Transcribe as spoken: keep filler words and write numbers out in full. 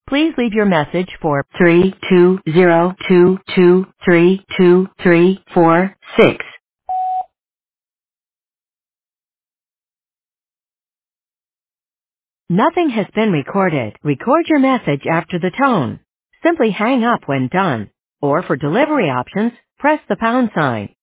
Please leave your message for three two zero two two three two three four six. Nothing has been recorded. Record your message after the tone. Simply hang up when done. Or for delivery options, press the pound sign.